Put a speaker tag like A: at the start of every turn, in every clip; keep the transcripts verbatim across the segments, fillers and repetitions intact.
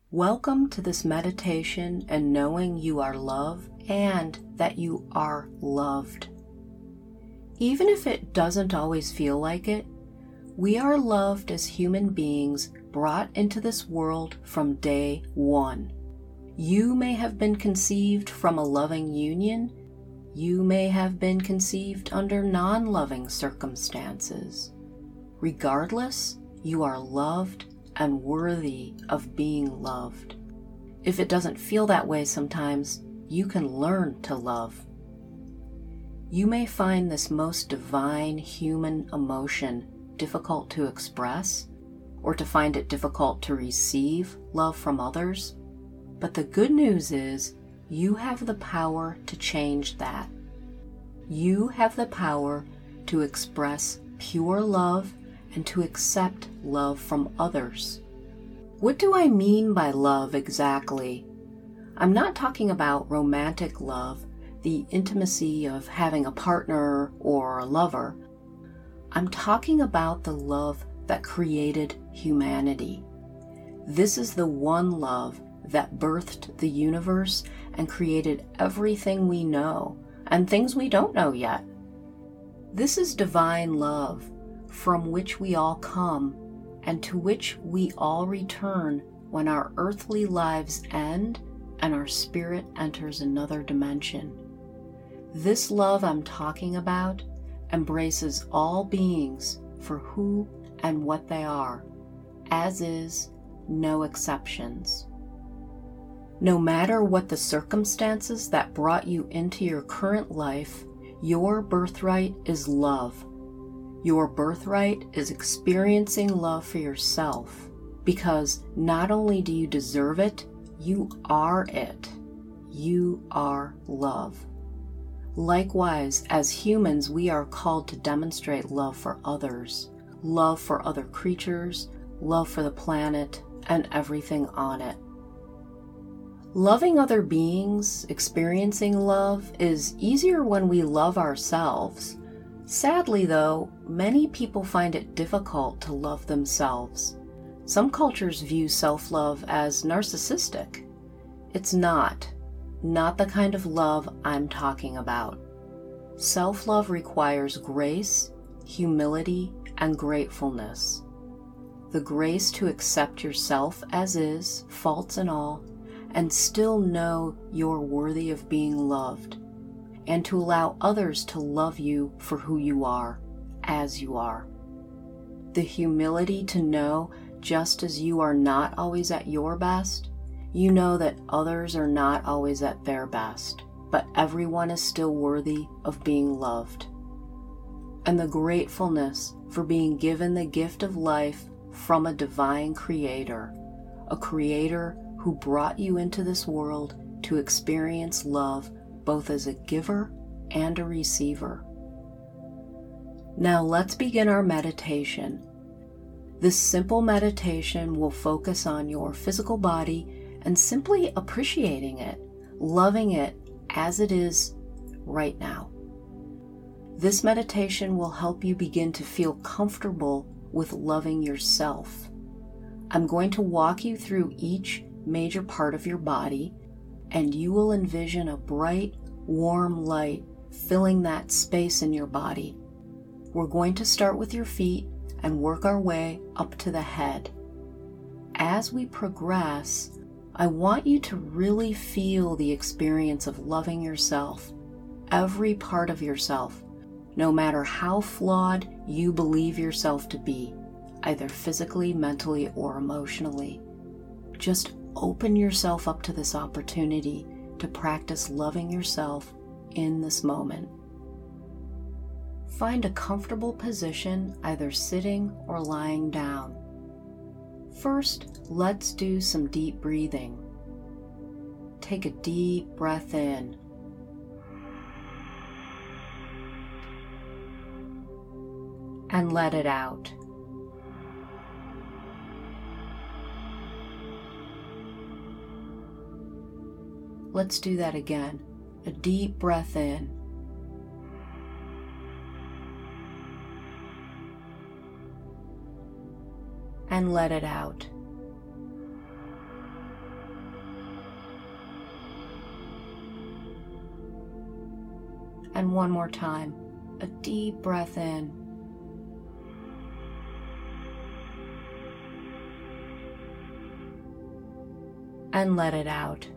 A: Welcome to this meditation and knowing you are love and that you are loved. Even if it doesn't always feel like it, we are loved as human beings brought into this world from day one. You may have been conceived from a loving union. You may have been conceived under non-loving circumstances. Regardless, you are loved and worthy of being loved. If it doesn't feel that way sometimes, you can learn to love. You may find this most divine human emotion difficult to express, or to find it difficult to receive love from others. But the good news is, you have the power to change that. You have the power to express pure love and to accept love from others. What do I mean by love exactly? I'm not talking about romantic love, the intimacy of having a partner or a lover. I'm talking about the love that created humanity. This is the one love that birthed the universe and created everything we know and things we don't know yet. This is divine love, from which we all come and to which we all return when our earthly lives end and our spirit enters another dimension. This love I'm talking about embraces all beings for who and what they are, as is, no exceptions. No matter what the circumstances that brought you into your current life, your birthright is love. Your birthright is experiencing love for yourself, because not only do you deserve it, you are it. You are love. Likewise, as humans, we are called to demonstrate love for others, love for other creatures, love for the planet, and everything on it. Loving other beings, experiencing love, is easier when we love ourselves. Sadly, though, many people find it difficult to love themselves. Some cultures view self-love as narcissistic. It's not. Not the kind of love I'm talking about. Self-love requires grace, humility, and gratefulness. The grace to accept yourself as is, faults and all, and still know you're worthy of being loved, and to allow others to love you for who you are, as you are. The humility to know, just as you are not always at your best, you know that others are not always at their best, but everyone is still worthy of being loved. And the gratefulness for being given the gift of life from a divine creator, a creator who brought you into this world to experience love both as a giver and a receiver. Now let's begin our meditation. This simple meditation will focus on your physical body and simply appreciating it, loving it as it is right now. This meditation will help you begin to feel comfortable with loving yourself. I'm going to walk you through each major part of your body, and you will envision a bright, warm light filling that space in your body. We're going to start with your feet and work our way up to the head. As we progress, I want you to really feel the experience of loving yourself, every part of yourself, no matter how flawed you believe yourself to be, either physically, mentally, or emotionally. Just open yourself up to this opportunity to practice loving yourself in this moment. Find a comfortable position, either sitting or lying down. First, let's do some deep breathing. Take a deep breath in. And let it out. Let's do that again. A deep breath in. And let it out. And one more time, a deep breath in. And let it out.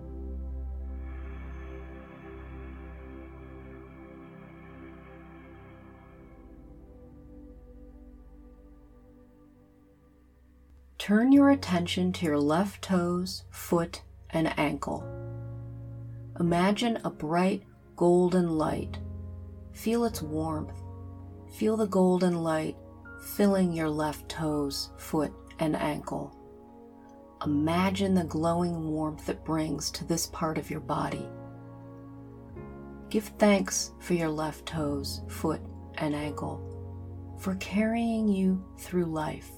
A: Turn your attention to your left toes, foot, and ankle. Imagine a bright golden light. Feel its warmth. Feel the golden light filling your left toes, foot, and ankle. Imagine the glowing warmth it brings to this part of your body. Give thanks for your left toes, foot, and ankle, for carrying you through life.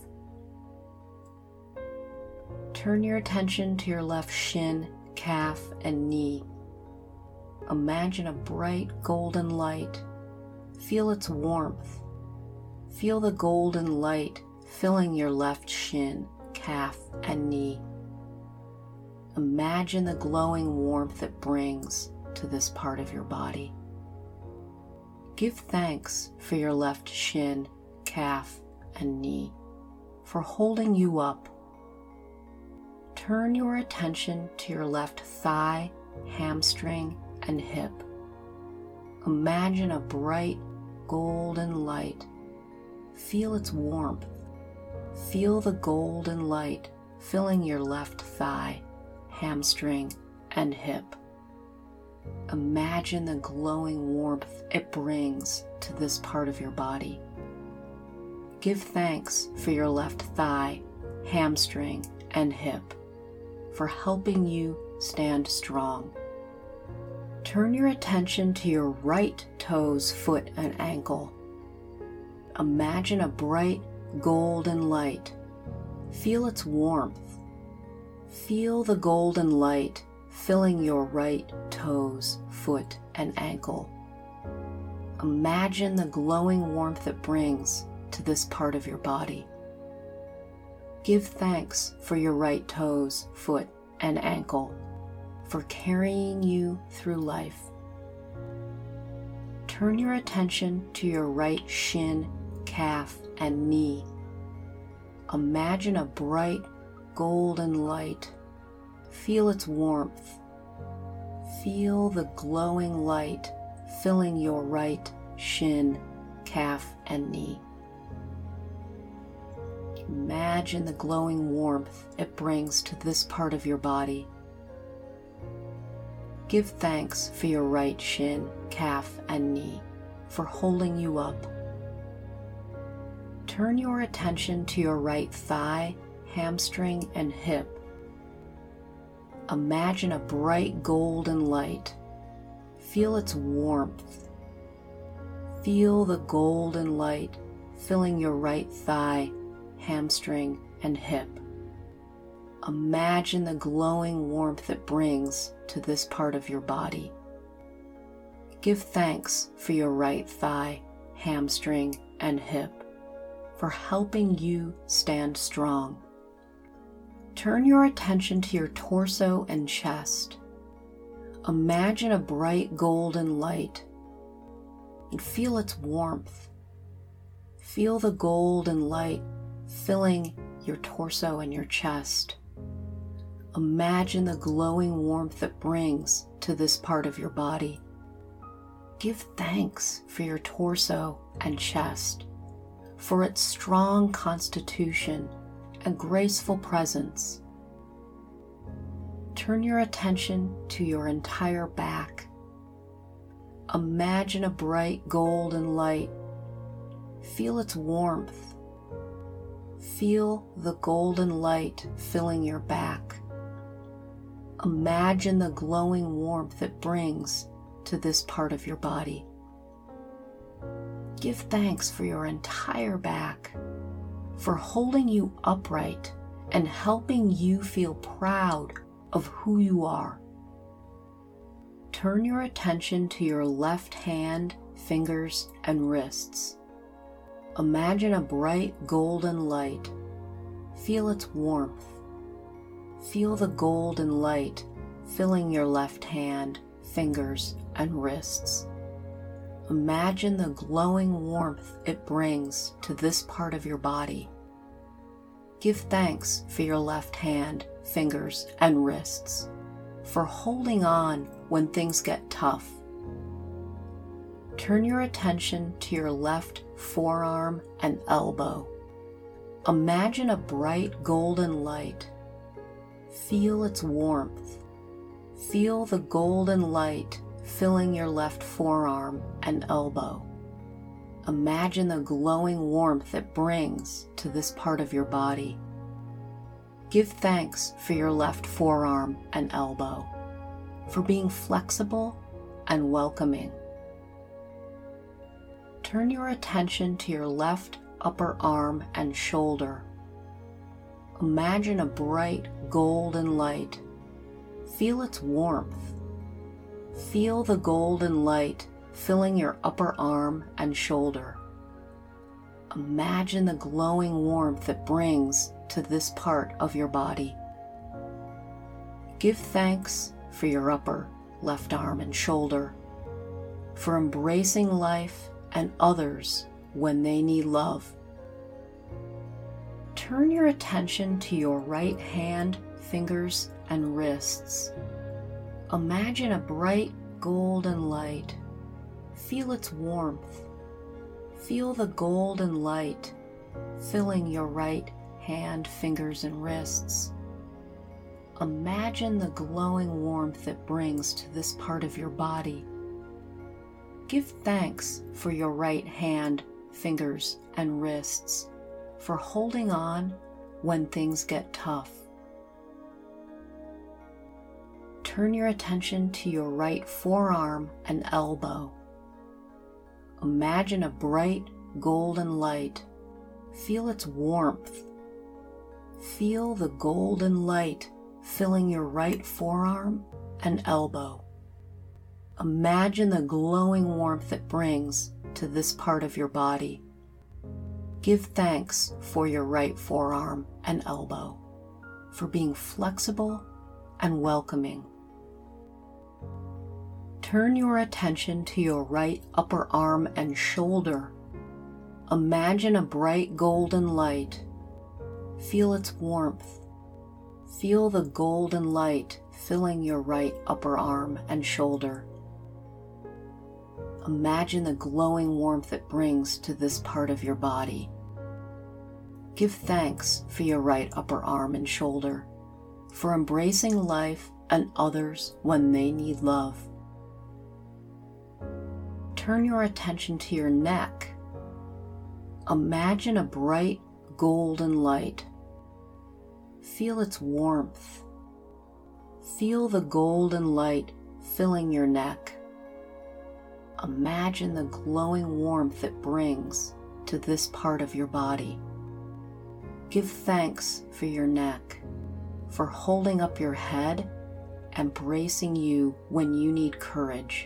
A: Turn your attention to your left shin, calf, and knee. Imagine a bright golden light. Feel its warmth. Feel the golden light filling your left shin, calf, and knee. Imagine the glowing warmth it brings to this part of your body. Give thanks for your left shin, calf, and knee, for holding you up. Turn your attention to your left thigh, hamstring, and hip. Imagine a bright golden light. Feel its warmth. Feel the golden light filling your left thigh, hamstring, and hip. Imagine the glowing warmth it brings to this part of your body. Give thanks for your left thigh, hamstring, and hip, for helping you stand strong. Turn your attention to your right toes, foot, and ankle. Imagine a bright golden light. Feel its warmth. Feel the golden light filling your right toes, foot, and ankle. Imagine the glowing warmth it brings to this part of your body. Give thanks for your right toes, foot, and ankle, for carrying you through life. Turn your attention to your right shin, calf, and knee. Imagine a bright golden light. Feel its warmth. Feel the glowing light filling your right shin, calf, and knee. Imagine the glowing warmth it brings to this part of your body. Give thanks for your right shin, calf, and knee, for holding you up. Turn your attention to your right thigh, hamstring, and hip. Imagine a bright golden light. Feel its warmth. Feel the golden light filling your right thigh, hamstring, and hip. Imagine the glowing warmth it brings to this part of your body. Give thanks for your right thigh, hamstring, and hip, for helping you stand strong. Turn your attention to your torso and chest. Imagine a bright golden light and feel its warmth. Feel the golden light filling your torso and your chest. Imagine the glowing warmth it brings to this part of your body. Give thanks for your torso and chest, for its strong constitution and graceful presence. Turn your attention to your entire back. Imagine a bright golden light. Feel its warmth. Feel the golden light filling your back. Imagine the glowing warmth it brings to this part of your body. Give thanks for your entire back, for holding you upright and helping you feel proud of who you are. Turn your attention to your left hand, fingers, and wrists. Imagine a bright golden light. Feel its warmth. Feel the golden light filling your left hand, fingers, and wrists. Imagine the glowing warmth it brings to this part of your body. Give thanks for your left hand, fingers, and wrists, for holding on when things get tough. Turn your attention to your left forearm and elbow. Imagine a bright golden light. Feel its warmth. Feel the golden light filling your left forearm and elbow. Imagine the glowing warmth it brings to this part of your body. Give thanks for your left forearm and elbow, for being flexible and welcoming. Turn your attention to your left upper arm and shoulder. Imagine a bright golden light. Feel its warmth. Feel the golden light filling your upper arm and shoulder. Imagine the glowing warmth it brings to this part of your body. Give thanks for your upper left arm and shoulder, for embracing life and others when they need love. Turn your attention to your right hand, fingers, and wrists. Imagine a bright golden light. Feel its warmth. Feel the golden light filling your right hand, fingers, and wrists. Imagine the glowing warmth it brings to this part of your body. Give thanks for your right hand, fingers, and wrists, for holding on when things get tough. Turn your attention to your right forearm and elbow. Imagine a bright golden light. Feel its warmth. Feel the golden light filling your right forearm and elbow. Imagine the glowing warmth it brings to this part of your body. Give thanks for your right forearm and elbow, for being flexible and welcoming. Turn your attention to your right upper arm and shoulder. Imagine a bright golden light. Feel its warmth. Feel the golden light filling your right upper arm and shoulder. Imagine the glowing warmth it brings to this part of your body. Give thanks for your right upper arm and shoulder, for embracing life and others when they need love. Turn your attention to your neck. Imagine a bright golden light. Feel its warmth. Feel the golden light filling your neck. Imagine the glowing warmth it brings to this part of your body. Give thanks for your neck, for holding up your head and bracing you when you need courage.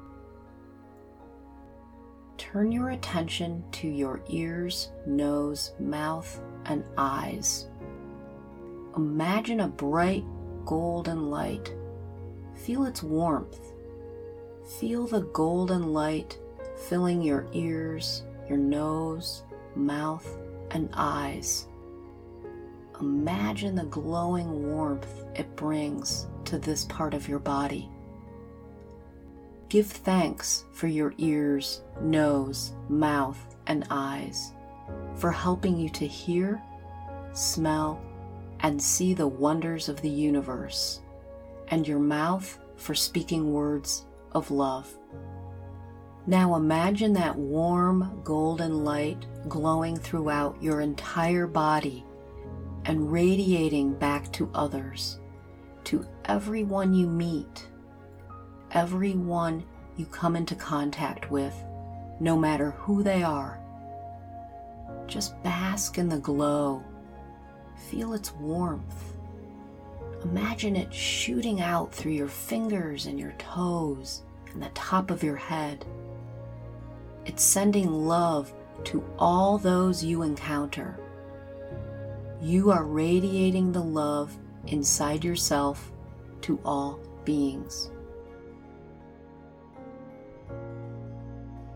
A: Turn your attention to your ears, nose, mouth, and eyes. Imagine a bright golden light. Feel its warmth. Feel the golden light filling your ears, your nose, mouth, and eyes. Imagine the glowing warmth it brings to this part of your body. Give thanks for your ears, nose, mouth, and eyes, for helping you to hear, smell, and see the wonders of the universe, and your mouth for speaking words of love. Now imagine that warm golden light glowing throughout your entire body and radiating back to others, to everyone you meet, everyone you come into contact with, no matter who they are. Just bask in the glow. Feel its warmth. Imagine it shooting out through your fingers and your toes and the top of your head. It's sending love to all those you encounter. You are radiating the love inside yourself to all beings.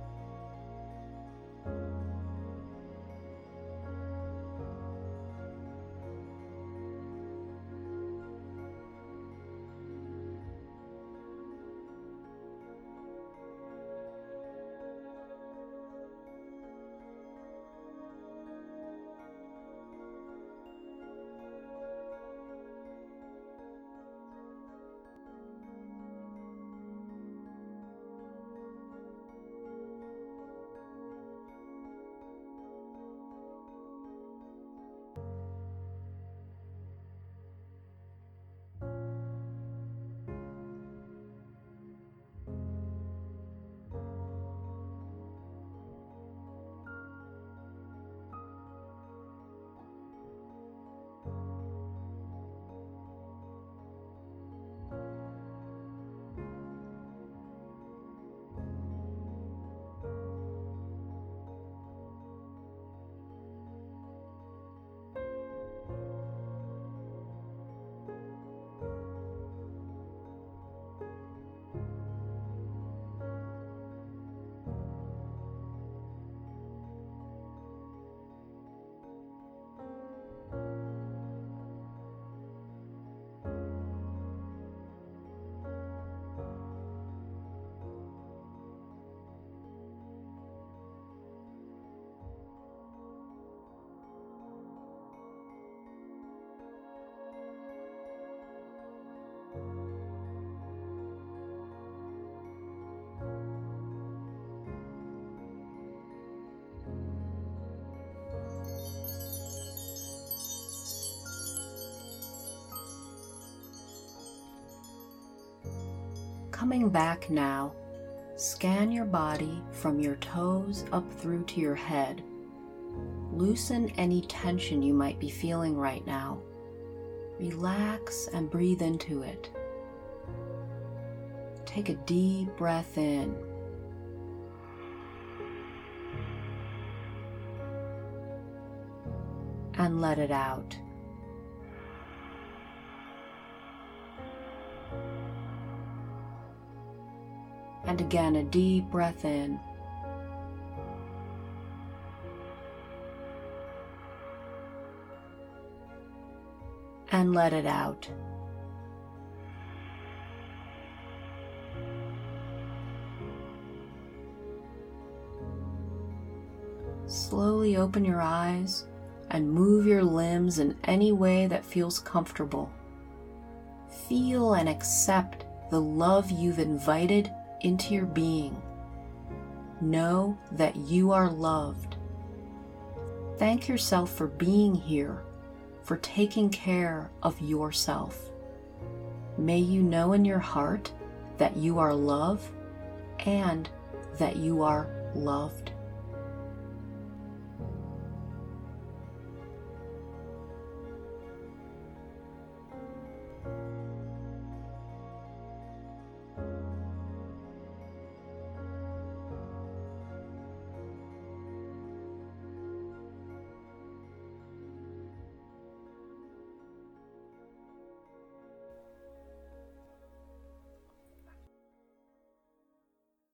A: Coming back now, scan your body from your toes up through to your head. Loosen any tension you might be feeling right now. Relax and breathe into it. Take a deep breath in. And let it out. And again, a deep breath in. And let it out. Slowly open your eyes and move your limbs in any way that feels comfortable. Feel and accept the love you've invited into your being. Know that you are loved. Thank yourself for being here, for taking care of yourself. May you know in your heart that you are love and that you are loved.